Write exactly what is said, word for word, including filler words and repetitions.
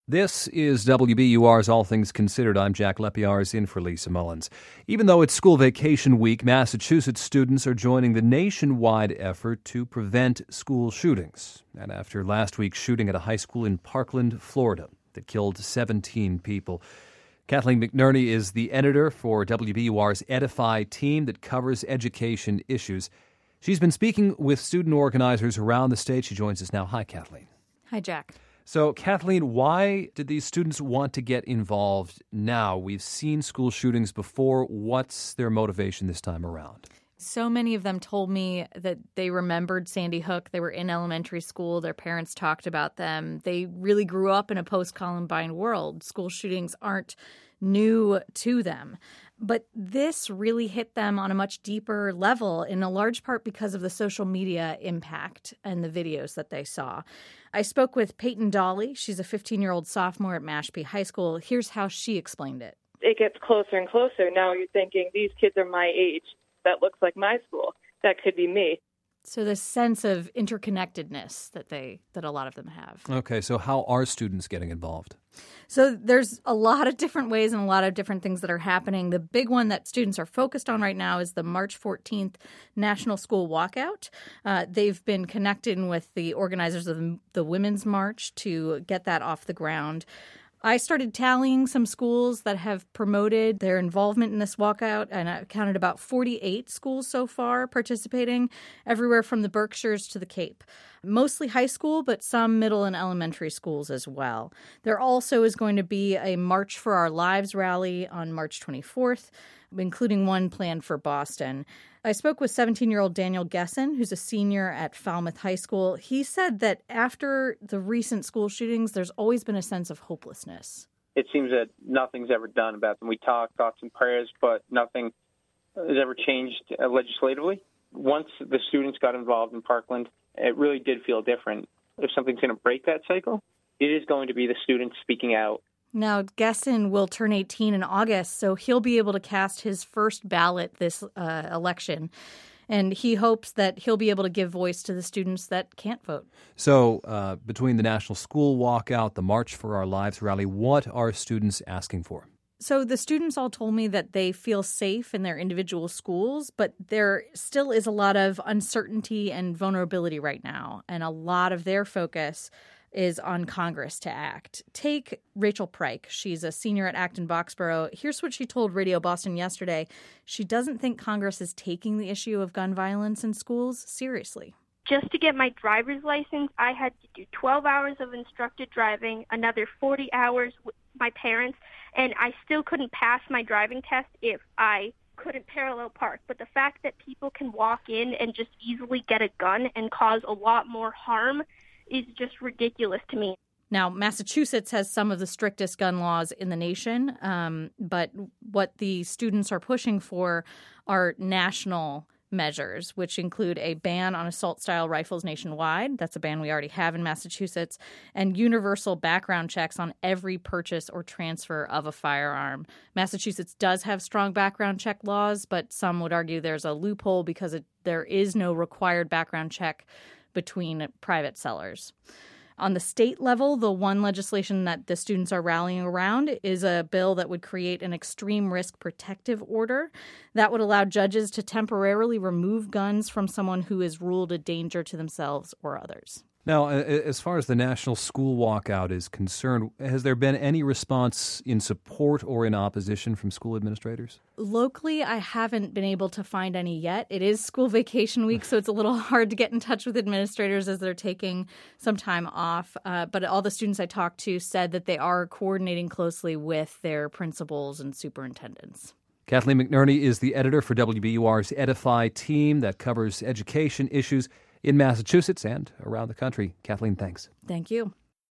This is W B U R's All Things Considered. I'm Jack Lepiarz in for Lisa Mullins. Even though it's school vacation week, Massachusetts students are joining the nationwide effort to prevent school shootings. And after last week's shooting at a high school in Parkland, Florida, that killed seventeen people, Kathleen McNerney is the editor for W B U R's Edify team that covers education issues. She's been speaking with student organizers around the state. She joins us now. Hi, Kathleen. Hi, Jack. So, Kathleen, why did these students want to get involved now? We've seen school shootings before. What's their motivation this time around? So many of them told me that they remembered Sandy Hook. They were in elementary school. Their parents talked about them. They really grew up in a post-Columbine world. School shootings aren't new to them. But this really hit them on a much deeper level, in a large part because of the social media impact and the videos that they saw. I spoke with Peyton Dolly. She's a fifteen-year-old sophomore at Mashpee High School. Here's how she explained it. It gets closer and closer. Now you're thinking, these kids are my age. That looks like my school. That could be me. So this sense of interconnectedness that they that a lot of them have. Okay, so how are students getting involved? So there's a lot of different ways and a lot of different things that are happening. The big one that students are focused on right now is the March fourteenth National School Walkout. Uh, they've been connecting with the organizers of the, the Women's March to get that off the ground. I started tallying some schools that have promoted their involvement in this walkout, and I counted about forty-eight schools so far participating, everywhere from the Berkshires to the Cape. Mostly high school, but some middle and elementary schools as well. There also is going to be a March for Our Lives rally on March twenty-fourth, including one planned for Boston. I spoke with seventeen-year-old Daniel Gesson, who's a senior at Falmouth High School. He said that after the recent school shootings, there's always been a sense of hopelessness. It seems that nothing's ever done about them. We talk, thoughts and prayers, but nothing has ever changed uh, legislatively. Once the students got involved in Parkland, it really did feel different. If something's going to break that cycle, it is going to be the students speaking out. Now, Gesson will turn eighteen in August, so he'll be able to cast his first ballot this uh, election. And he hopes that he'll be able to give voice to the students that can't vote. So uh, between the National School Walkout, the March for Our Lives rally, what are students asking for? So the students all told me that they feel safe in their individual schools, but there still is a lot of uncertainty and vulnerability right now. And a lot of their focus is on Congress to act. Take Rachel Pryke. She's a senior at Acton Boxborough. Here's what she told Radio Boston yesterday. She doesn't think Congress is taking the issue of gun violence in schools seriously. Just to get my driver's license, I had to do twelve hours of instructed driving, another forty hours with my parents, and I still couldn't pass my driving test if I couldn't parallel park. But the fact that people can walk in and just easily get a gun and cause a lot more harm is just ridiculous to me. Now, Massachusetts has some of the strictest gun laws in the nation, um, but what the students are pushing for are national measures, which include a ban on assault-style rifles nationwide. That's a ban we already have in Massachusetts, and universal background checks on every purchase or transfer of a firearm. Massachusetts does have strong background check laws, but some would argue there's a loophole because it, there is no required background check between private sellers. On the state level, the one legislation that the students are rallying around is a bill that would create an extreme risk protective order that would allow judges to temporarily remove guns from someone who is ruled a danger to themselves or others. Now, as far as the National School Walkout is concerned, has there been any response in support or in opposition from school administrators? Locally, I haven't been able to find any yet. It is school vacation week, so it's a little hard to get in touch with administrators as they're taking some time off. Uh, but all the students I talked to said that they are coordinating closely with their principals and superintendents. Kathleen McNerney is the editor for W B U R's Edify team that covers education issues in Massachusetts and around the country. Kathleen, thanks. Thank you.